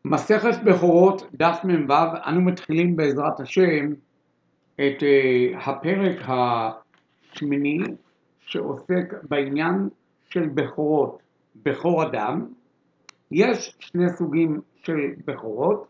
מסכת בכורות דף מ"ו, אנו מתחילים בעזרת השם את הפרק השמיני שעוסק בעניין של בכורות, בכור אדם. יש שני סוגים של בכורות.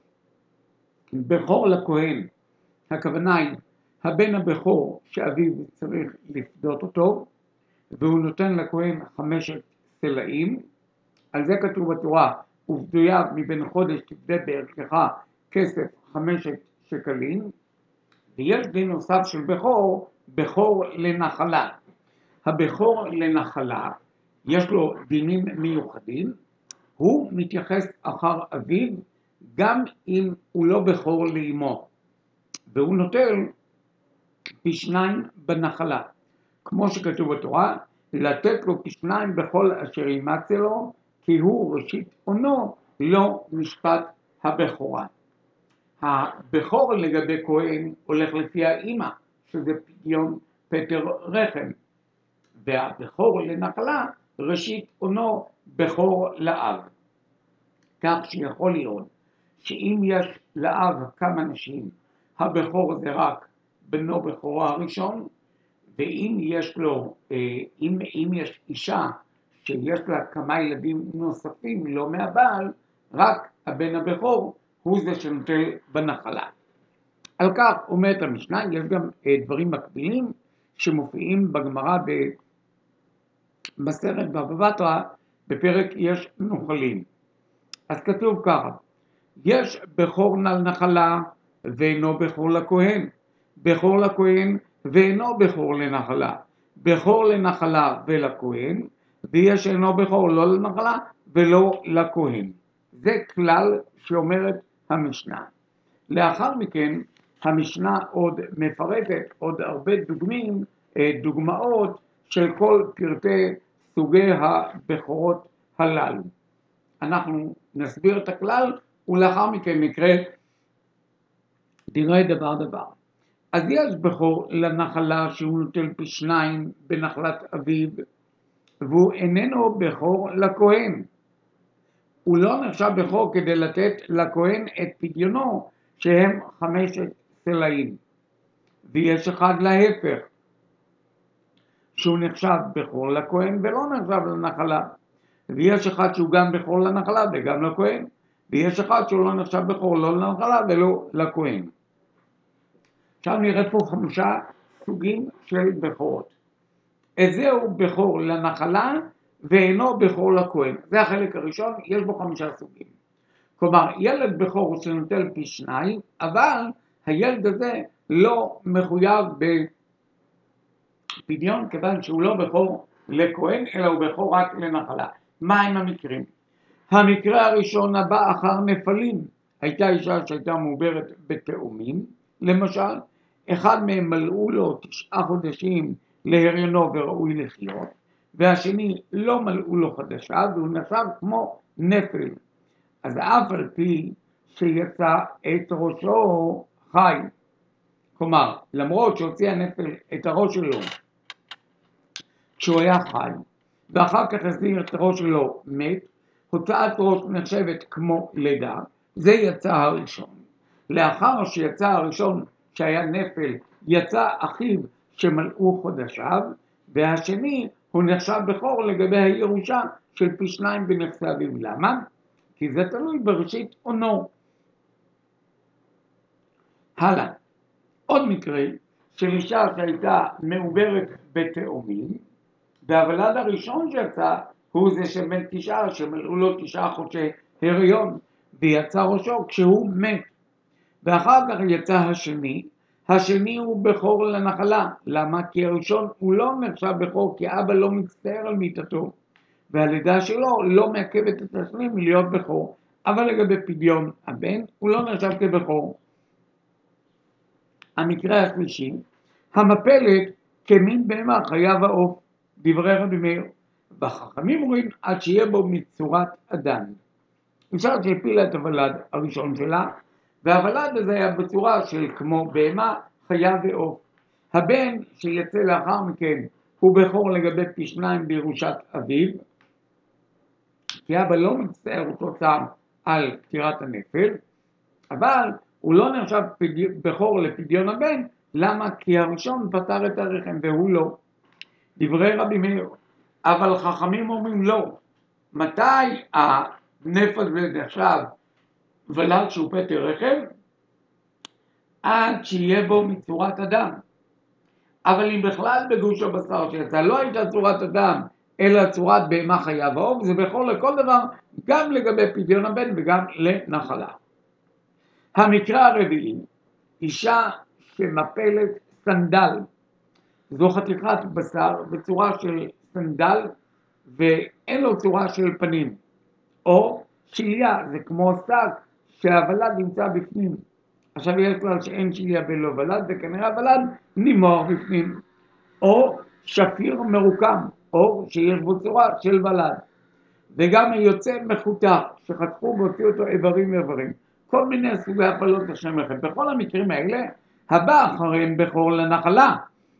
בכור לכהן, הכוונה היא הבן הבכור שאביו צריך לפדות אותו, והוא נותן לכהן 5 סלעים. על זה כתוב בתורה, ופדויו מבין חודש תפדה בערכך כסף 5 שקלים. ויש דין נוסף של בכור, בכור לנחלה. הבכור לנחלה יש לו דינים מיוחדים, הוא מתייחס אחר אביו גם אם הוא לא בכור לאמו, והוא נוטל פי 2 בנחלה, כמו שכתוב בתורה, לתת לו פי 2 בכל אשר ימצא לו, כי הוא ראשית עונו, לא משפט הבכורה. הבכור לגבי כהן הולך לפי האמא, שזה פדיון פטר רחם, והבכור לנחלה ראשית עונו בכור לאב. כך שיכול להיות שאם יש לאב כמה נשים, הבכור זה רק בנו בכורו הראשון, ואם יש לו, אם יש אישה שיש לה כמה ילדים נוספים לא מהבעל, רק הבן הבכור הוא זה שנוטל בנחלה. על כך אומרת המשנה, יש גם דברים מקבילים שמופיעים בגמרא במסכת בבא בתרא, בפרק יש נוכלים. אז כתוב ככה, יש בכור לנחלה ואינו בכור לכהן, בכור לכהן ואינו בכור לנחלה, בכור לנחלה ולכהן, ויש אינו בכור לא לנחלה ולא לכהן. זה כלל שאומרת המשנה. לאחר מכן המשנה עוד מפרטת עוד הרבה דוגמאות של כל פרטי סוגי הבכורות הללו. אנחנו נסביר את הכלל ולאחר מכן נראה דבר. אז יש בכור לנחלה שהוא נוטל פי 2 בנחלת אביו, והוא איננו בכור לכהן. הוא לא נחשב בכור כדי לתת לכהן את פדיונו שהם 5 סלעים. ויש אחד להפך, שהוא נחשב בכור לכהן ולא נחשב לנחלה. ויש אחד שהוא גם בכור לנחלה וגם לכהן. ויש אחד שהוא לא נחשב בכור לא לנחלה ולא לכהן. עכשיו נראה פה 5 סוגים של בכורות. זהו בכור לנחלה ואינו בכור לכהן. זה החלק הראשון, יש בו 5 סוגים. כלומר, ילד בכור שנוטל פי 2, אבל הילד הזה לא מחויב בפדיון, כיוון שהוא לא בכור לכהן, אלא הוא בכור רק לנחלה. מה הם המקרים? המקרה הראשון הבא אחר נפלים. הייתה אישה שהייתה מעוברת בתאומים, למשל, אחד מהם מלאו לו 9 חודשים להריונו וראוי לחיות, והשני לא מלאו לו חדשה והוא נחשב כמו נפל. אז אף על פי שיצא את ראשו חי, כלומר למרות שהוציא הנפל את הראש שלו כשהוא היה חי ואחר כך הסיר את הראש שלו מת, הוצאת ראש נחשבת כמו לידה. זה יצא הראשון. לאחר שיצא הראשון שהיה נפל, יצא אחיו שמלאו חודשיו, והשני הוא נחשב בכור לגבי הירושה של פי 2 בנכסי אביו. למה? כי זה תלוי בראשית עונו. הלאה, עוד מקרה של אישה שהייתה מעוברת בתאומים, והוולד הראשון שיצא הוא זה שבן 9 שמלאו לו 9 חודשי הריון, ויצא ראשו כשהוא מת. ואחר כך יצא השני הוא בכור לנחלה. למה? כי הראשון הוא לא נחשב בכור, כי אבא לא מצטער על מיתתו, והלידה שלו לא מעכבת את השני מלהיות בכור. אבל לגבי פדיון הבן הוא לא נחשב כבכור. המקרה השלישי, המפלת כמין בהמה חיה ועוף, דברי רבי מאיר. והחכמים אומרים עד שיהיה בו מצורת אדם. אישה שהפילה את הוולד הראשון שלה, והוולד הזה היה בצורה של כמו בהמה, חיה ועוף. הבן שיצא לאחר מכן הוא בכור לגבי פי 2 בירושת אביו, כי אבא לא מצטער אותו צער על פטירת הנפל, אבל הוא לא נחשב בכור לפדיון הבן. למה? כי הראשון פטר את הרחם והוא לא. דברי רבי מאיר. אבל חכמים אומרים לא. מתי הנפל זה נחשב ולד שהוא פטר רחם? עד שיהיה בו מצורת אדם. אבל אם בכלל בגוש הבשר שיצא לא הייתה צורת אדם, אלא צורת בהמה חיה ועוף, זה בכור לכל דבר, גם לגבי פדיון הבן וגם לנחלה. המקרה הרביעי, אישה שמפלת סנדל, זו חתיכת בשר בצורה של סנדל ואין לו צורה של פנים, או שליה, זה כמו שק שהוולד נמצא בפנים. עכשיו יש כלל שאין שליה בלא ולד, וכנראה הוולד נימור בפנים, או שפיר מרוקם, או שיש בו צורה של ולד, וגם היוצא מחותך שחתכו והוציאו אותו איברים. כל מיני סוגי הפלות השם לכם. בכל המקרים האלה הבא אחריהם בכור לנחלה.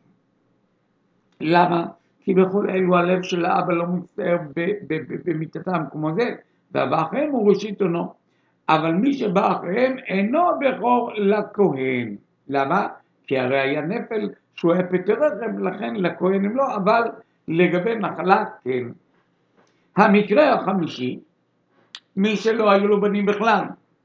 למה? כי בכל אלו הלב של האבא לא מצטער במיטתם כמו זה, והבא אחריהם הוא ראשית עונו. אבל מי שבא אחריהם אינו בכור לכהן. למה? כי הרי היה נפל שהוא היה פטר רחם, לכן לכהן הם לא, אבל לגבי נחלה כן. המקרה החמישי, מי שלא היו לו בנים בכלל,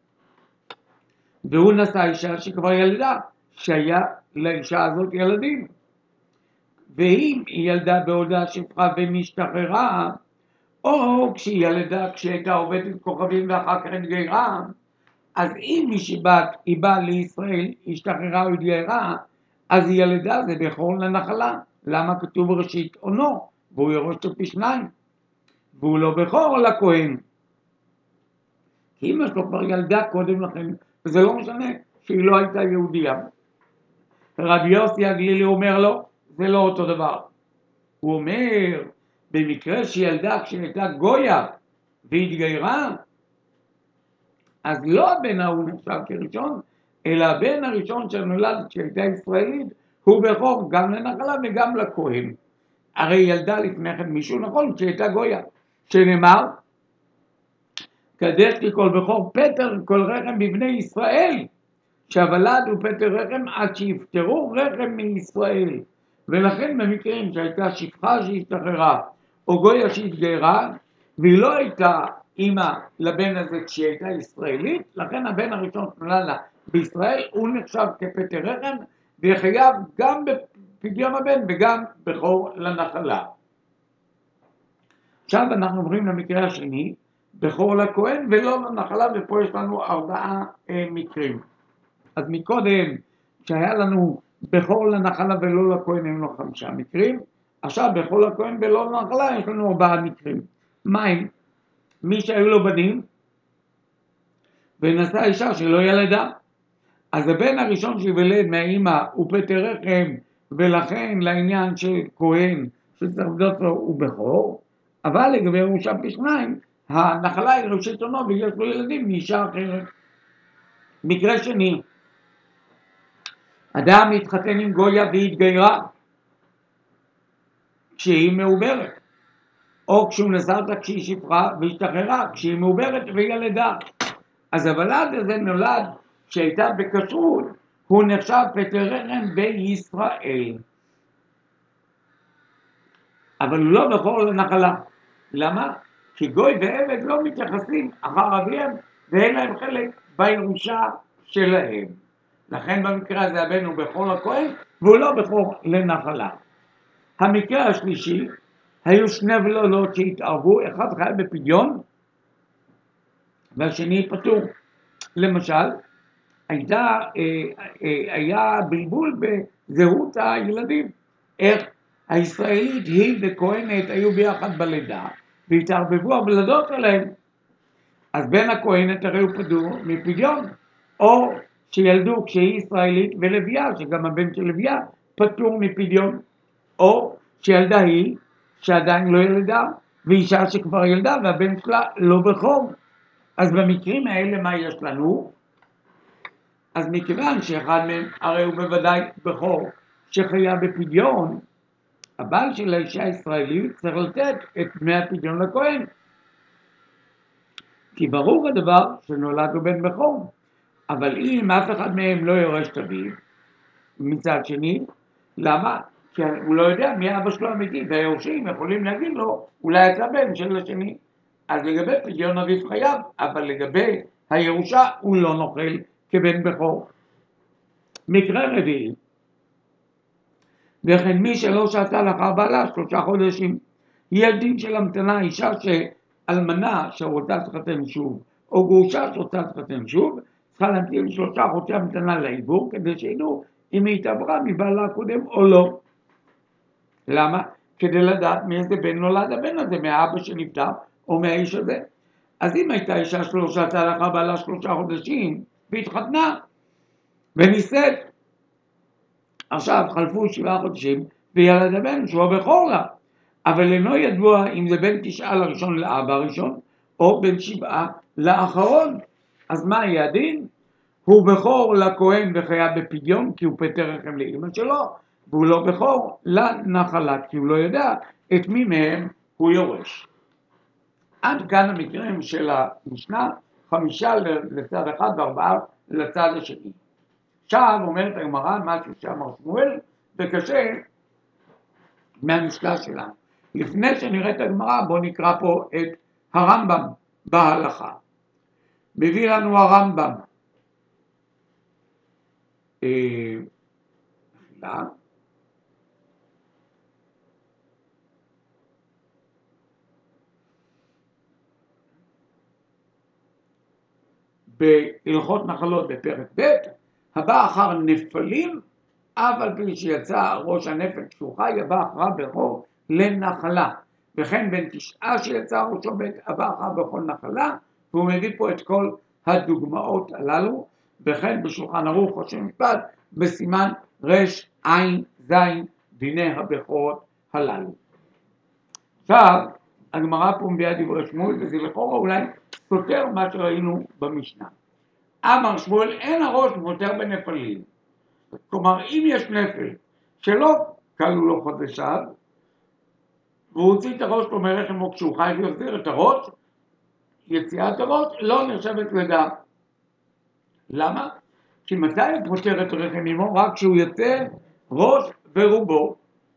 והוא נשא אישה שכבר ילדה, שהיה לאישה הזאת ילדים, ואם היא ילדה בעודה שפחה ונשתחררה, או כשהיא ילדה כשהייתה עובדת כוכבים ואחר כך התגיירה, אז אם מישהי היא באה לישראל, השתחררה או התגיירה, אז היא ילדה, זה בכור לנחלה. למה? כתוב ראשית עונו, והוא יורש אותו פי שניים, והוא לא בכור לכהן. כי אמא שלו כבר ילדה קודם לכן, וזה לא משנה שהיא לא הייתה יהודייה. רבי יוסי הגלילי אומר לו, זה לא אותו דבר. הוא אומר, במקרה שילדה כשהייתה גויה והתגיירה, אז לא הבן ההוא נחשב כראשון, אלא הבן הראשון שנולד כשהייתה ישראלית, הוא בכור גם לנחלה וגם לכהן. הרי ילדה לפני כן מישהו נכון כשהייתה גויה, שנאמר, קדש לי כל בכור פטר כל רחם בבני ישראל, שהוולד הוא פטר רחם עד שיפטרו רחם מישראל. ולכן במקרים שהייתה שפחה שהשתחררה או גויה שהתגיירה והיא לא הייתה אמא לבן הזה כשהיא הייתה ישראלית, לכן הבן הראשון שנולד לה בישראל הוא נחשב כפטר רחם וחייב גם בפדיון הבן וגם בכור לנחלה. עכשיו אנחנו עוברים למקרה השני, בכור לכהן ולא לנחלה, ופה יש לנו 4 מקרים. אז מקודם שהיה לנו בכור לנחלה ולא לכהן היו לו 5 מקרים, עכשיו בכור לכהן ולא לנחלה יש לנו 4 מקרים. מה הם? מי שהיו לו בנים ונשא אישה שלא ילדה, אז הבן הראשון שיוולד מהאמא הוא פטר רחם, ולכן לעניין של כהן שצריך לבדות לו הוא בכור, אבל לגבי ירושה פי שניים, הנחלה היא ראשית עונו ויש לו ילדים מאישה אחרת. מקרה שני, אדם מתחתן עם גויה והתגיירה כשהיא מעוברת, או כשהוא נשא אותה כשהיא שפחה והשתחררה כשהיא מעוברת וילדה. אז הוולד הזה נולד כשהייתה בכשרות, הוא נחשב פטר רחם בישראל. אבל הוא לא בכור לנחלה. למה? כי גוי ועבד לא מתייחסים אחר אביהם ואין להם חלק בירושה שלהם. לכן במקרה הזה הבן הוא בכור לכהן והוא לא בכור לנחלה. המקרה השלישי, היו 2 ולדות שהתערבו, אחד חי בפדיון והשני פטור. למשל, היה בלבול בזהות הילדים. איך הישראלית היא וכהנת היו ביחד בלידה והתערבבו הוולדות שלהם, אז בן הכהנת הרי הוא פטור מפדיון, או שילדו כשהיא ישראלית ולוויה, שגם הבן של לוויה פטור מפדיון, או שילדה היא שעדיין לא ילדה ואישה שכבר ילדה והבן שלה לא בכור. אז במקרים האלה מה יש לנו? אז מכיוון שאחד מהם הרי הוא בוודאי בכור שחיה בפדיון, הבעל של האישה הישראלית צריך לתת את דמי הפדיון לכהן, כי ברור הדבר שנולד לו בן בכור. אבל אם אף אחד מהם לא יורש את אביו, מצד שני, למה? כי הוא לא יודע מי אבא שלו אמיתי, והיורשים יכולים להגיד לו, אולי אתה בן של השני. אז לגבי פדיון אביו חייב, אבל לגבי הירושה הוא לא נוכל כבן בכור. מקרה רביעי, וכן מי שלא שתה לאחר בעלה 3 חודשים, יהיה דין של המתנה, אישה שאלמנה שרוצה להתחתן שוב, או גרושה שרוצה להתחתן שוב, צריכה להמתין 3 חודשי המתנה לעיבור, כדי שידעו אם היא התעברה מבעלה הקודם או לא. למה? כדי לדעת מאיזה בן נולד הבן הזה, מהאבא שנפטר או מהאיש הזה. אז אם הייתה אישה שלא שתה לאחר בעלה 3 חודשים, והתחתנה ונישאת, עכשיו חלפו 7 חודשים, וילד הבן שהוא הבכור לה, אבל אינו ידוע אם זה בין 9 לראשון לאבא הראשון, או בין 7 לאחרון. אז מה יהיה הדין? הוא בכור לכהן וחייב בפדיון, כי הוא פטר רחם לאמא שלו, והוא לא בכור לנחלה, כי הוא לא יודע את מי מהם הוא יורש. עד כאן המקרים של המשנה, 5 לצד אחד ו4 לצד השני. עכשיו אומרת הגמרא משהו שאמר שמואל, וקשה מהמשנה שלנו. לפני שנראה את הגמרא, בואו נקרא פה את הרמב"ם בהלכה. מביא לנו הרמב"ם בהלכות נחלות בפרק ב', הבא אחר נפלים, אף על פי שיצא ראש הנפל כשהוא חי, הבא אחריו בכור לנחלה. וכן בין 9 שיצא ראשו ב', הבא אחריו בכל נחלה, והוא מביא פה את כל הדוגמאות הללו, וכן בשולחן ערוך ראש המשפט בסימן רע"ז דיני הבכורות הללו. עכשיו הגמרא פה מביאה דברי שמואל, וזה לכאורה אולי סותר מה שראינו במשנה. אמר שמואל, אין הראש פוטר בנפלים. כלומר, אם יש נפל שלא כלו לו חודשיו, והוא הוציא את הראש לו מרחם או כשהוא חי ויחזיר את הראש, יציאת הראש לא נחשבת לידה. למה? כי מתי הוא פוטר את רחם אמו? רק כשהוא יוצא ראש ורובו.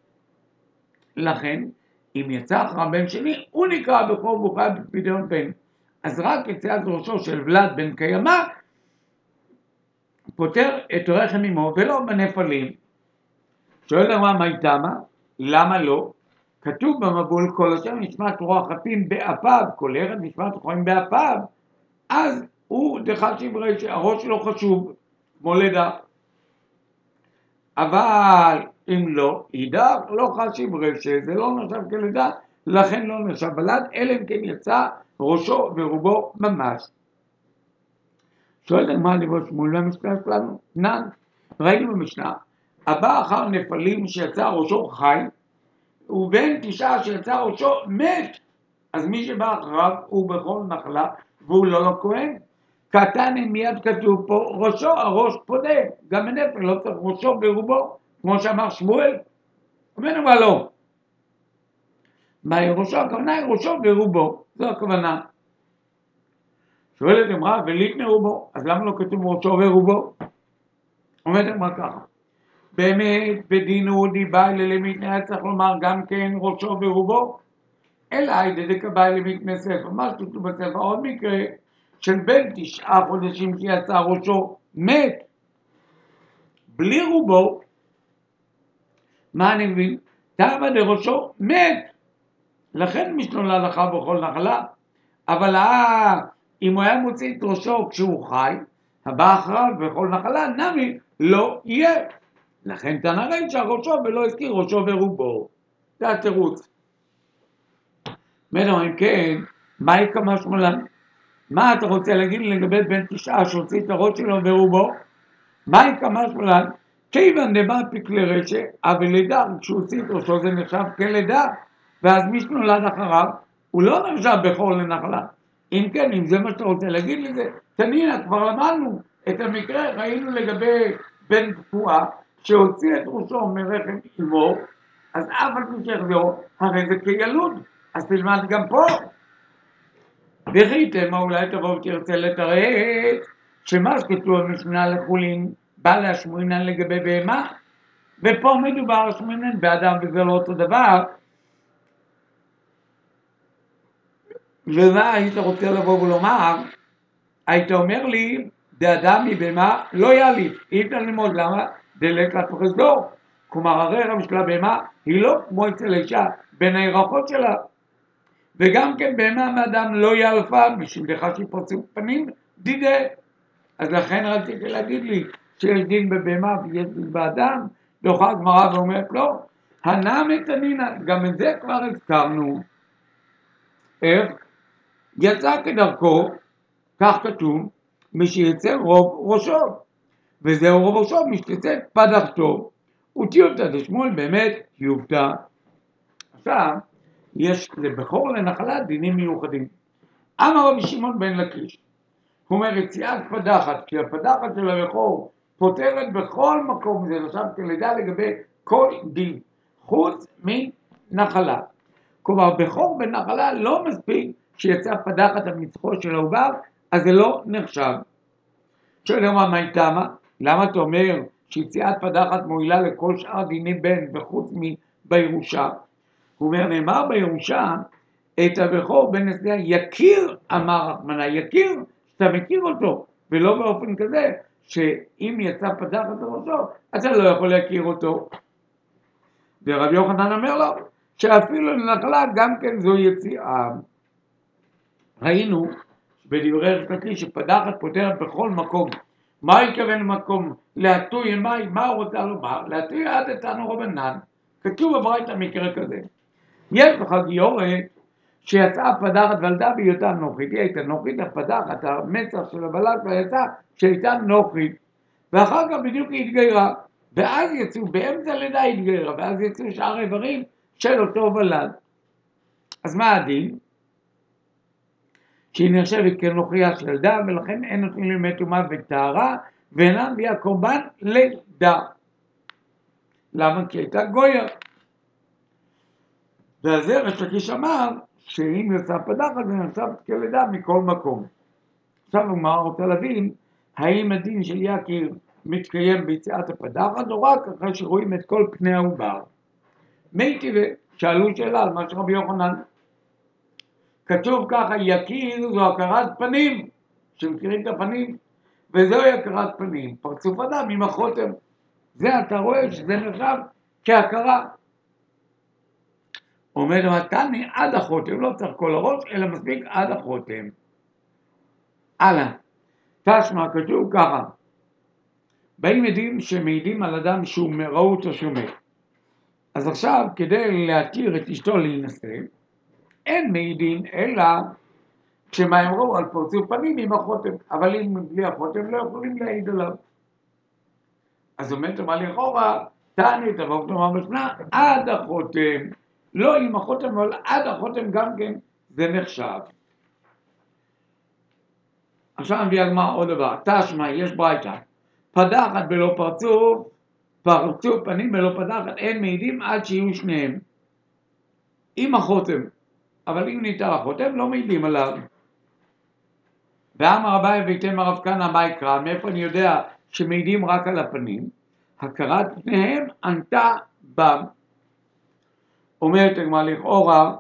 לכן, אם יצא אחר הבן שני, הוא נקרא בכור והוא חי בפדיון בן. אז רק יציאת ראשו של ולד בן קיימא, פוטר את רחם אמו ולא בנפלים. שואל הגמרא מה תמה? למה לא? כתוב במבול כל אשר נשמת רוח חפים באפיו, כל ערב נשמת רוחים באפיו, אז הוא דחשיב רישא, הראש שלו חשוב, כמו לידה. אבל אם לא, אידך לא חשיב רישא, זה לא נחשב כלידה, לכן לא נחשב ולד, אלא אם כן יצא ראשו ורובו ממש. שואלת הגמרא דברי שמואל במשנה שלנו, נן, ראינו במשנה, הבא אחר נפלים שיצא ראשו חי, ובין 9 שיצא ראשו מת, אז מי שבא אחריו הוא בכל נחלה, והוא לא לכהן. קטן מיד כתוב פה, ראשו, הראש פודה, גם הנפל לא צריך ראשו ברובו, כמו שאמר שמואל. אומרים אבל לא. מהי ראשו? הכוונה היא ראשו ברובו, זו הכוונה. שואלת אמרה, וליטנה רובו, אז למה לא כתוב ראשו ורובו? אומרת אמרה ככה, באמת בדינו דיבה ללמיתנה צריך לומר גם כן ראשו ורובו, אלא דדקה באי למתנה ספר, מה שכתוב בספר, עוד מקרה של בין 9 חודשים שיצא ראשו מת, בלי רובו, מה אני מבין? תמה דראשו מת, לכן משלולה לך בכל נחלה, אבל אם הוא היה מוציא את ראשו כשהוא חי, הבא אחריו בכל נחלה נמי לא יהיה. לכן תנא רישא ראשו ולא הזכיר ראשו ורובו. זה התירוץ. אם כן, מה יקמה שמואלן? מה אתה רוצה להגיד לגבי בן 9 שהוציא את הראש שלו ורובו? מה יקמה שמואלן? כיוון דבא פיקלי רישא, אבל לידה, כשהוא הוציא את ראשו זה נחשב כלידה, ואז מי שנולד אחריו, הוא לא נחשב בכור לנחלה. אם כן, אם זה מה שאתה רוצה להגיד לזה, תנינה, כבר למדנו את המקרה, ראינו לגבי בן תקועה, שהוציא את ראשו מרחם אמו, אז אף על פי שיחזרו, הרי זה כילוד, אז תלמד גם פה. וכי תמה אולי תבוא ותרצה לתרץ שמה שכתוב במשנה לחולין בא להשמועינן לגבי בהמה, ופה מדובר על שמועינן באדם וזה לא אותו דבר. ומה היית רוצה לבוא ולומר? היית אומר לי, דאדם מבהמה לא יעליף. אי אפשר ללמוד, למה? דלת לתוכס דור. כלומר, הרחם של הבהמה היא לא כמו אצל האישה בין הירחות שלה. וגם כן בהמה מאדם לא יעלפה, משום דחה שהיא פרצוף פנים דידה. אז לכן רציתי להגיד לי שיש דין בבהמה ויש דין באדם, דוחה הגמרא ואומרת לא. הנמי תנינא, גם את זה כבר הזכרנו. איך? יצא כדרכו, כך כתוב, מי שיצא רוב ראשו, וזהו רוב ראשו, מי שתצא פדחתו, וטיובתא דשמואל באמת טיובתא. עכשיו, יש לבכור לנחלה דינים מיוחדים. אמר רבי שמעון בן לקיש, הוא אומר יציאת פדחת, כי הפדחת של הבכור פותרת בכל מקום, זה נחשב כלידה לגבי כל דין, חוץ מנחלה. כלומר, בכור בנחלה לא מספיק שיצא פדחת על מצחו של העובר, אז זה לא נחשב. שואל מה איתמה? למה אתה אומר שיציאת פדחת מועילה לכל שאר דיני בן וחוץ בירושה? הוא אומר, נאמר בירושה, את הבכור בן נשאה יכיר, אמר רחמנא, יכיר, שאתה מכיר אותו, ולא באופן כזה שאם יצא פדחת על ראשו, אתה לא יכול להכיר אותו. ורבי יוחנן אומר לו, שאפילו לנחלה גם כן זו יציאה. ראינו בדברי ריש לקיש שפדחת פותרת בכל מקום. מה התכוון למקום? להטוי מים, מה הוא רוצה לומר? להטוי עד איתנו רבנן. כתוב בברייתא מקרה כזה. יש לך גיורת שיצאה פדחת ולדה בהיותה נוחית. היא הייתה נוחית, הפדחת, המצח של הבלט יצא שהייתה נוחית. ואחר כך בדיוק היא התגיירה. ואז יצאו, באמצע לידה היא התגיירה, ואז יצאו שאר איברים של אותו ולד. אז מה הדין? שהיא נחשבת כנוכריה של ילדה, ולכן אין נותנים לימי טומאה וטהרה, ואינה מביאה קורבן לידה. למה? כי הייתה גויה. ועל זה ריש לקיש אמר, שאם יצא פדחת זה נחשב כלידה מכל מקום. עכשיו הגמרא רוצה להבין, האם הדין של יקיר מתקיים ביציאת הפדחת, או רק אחרי שרואים את כל פני העובר. מי טבעי? שאלו שאלה על מה שרבי יוחנן. כתוב ככה, יקיר זו הכרת פנים, שמכירים את הפנים, וזוהי הכרת פנים, פרצוף אדם עם החותם. זה אתה רואה שזה נחשב כהכרה. אומר מתני עד החותם, לא צריך כל הראש, אלא מספיק עד החותם. הלאה, תשמע, כתוב ככה, באים עדים שמעידים על אדם שהוא מראות או שהוא מת. אז עכשיו, כדי להתיר את אשתו להינשא, אין מעידים, אלא כשמה אמרו על פרצוף פנים עם החותם, אבל אם בלי החותם לא יכולים להעיד עליו. אז אומרת מה לכאורה, תעני תבוא כלומר משנה, עד החותם, לא עם החותם, אבל עד החותם גם כן זה נחשב. עכשיו נביא הגמרא עוד דבר, תשמע, יש ברייתא, פדחת בלא פרצוף, פרצוף פנים בלא פדחת, אין מעידים עד שיהיו שניהם. עם החותם, אבל אם ניתן החותם לא מעידים עליו. ואמר אביי ויתם הרב כהנא מה יקרא, מאיפה אני יודע שמעידים רק על הפנים? הכרת פניהם ענתה בם. אומרת הגמרא לכאורה,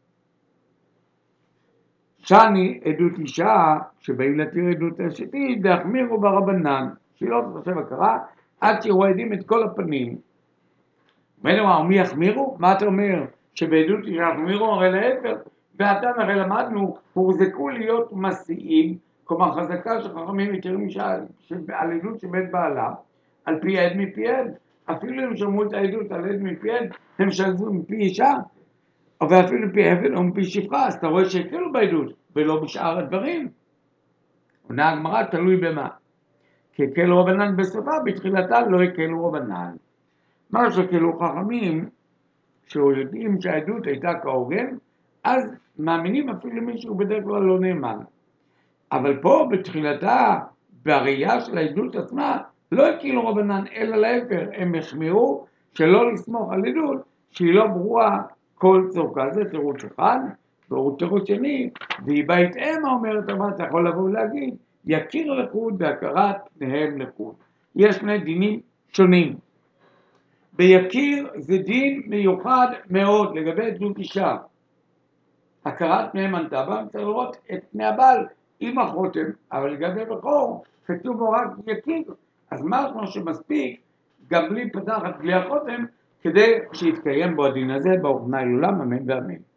שאני עדות אישה שבאים להתיר עדות אשתית, להחמירו ברבנן, שהיא לא תחשב הכרה, עד שיראו עדים את כל הפנים. מי יחמירו? מה אתה אומר? שבעדות אישה יחמירו? הרי להפך, ואתם הרי למדנו, הוחזקו להיות מסיעים, כלומר חזקה שחכמים מתירים אישה על עדות שבית בעלה, על פי עד מפי עד, אפילו אם שמעו את העדות על עד מפי עד, הם שלזו מפי אישה, אבל אפילו מפי עבד או מפי שפחה, אז אתה רואה שהקלו בעדות, ולא בשאר הדברים. עונה הגמרא תלוי במה. כי הקלו רבנן בסופה, בתחילתה לא הקלו רבנן. מה שקלו חכמים, שיודעים שהעדות הייתה כהוגן, אז מאמינים אפילו מישהו בדרך כלל לא נאמן. אבל פה בתחילתה, בראייה של העדות עצמה, לא הקלו רבנן, אלא להפך, הם החמירו שלא לסמוך על עדות שהיא לא ברורה כל צורכה. זה תירוץ אחד, והוא תירוץ שני, והיא בית אמה אומרת, אתה יכול לבוא ולהגיד, יכיר לחוד והכרת פניהם לחוד. יש שני דינים שונים. ביכיר זה דין מיוחד מאוד לגבי זוג אישה. הכרת פניהם הנתבה, צריך לראות את פני הבעל עם החותם, אבל לגבי בכור, כתוב בו רק יכיר. אז משהו שמספיק, גם בלי פתחת, בלי החותם, כדי שיתקיים בו הדין הזה, ברוך נא לעולם, אמן ואמן.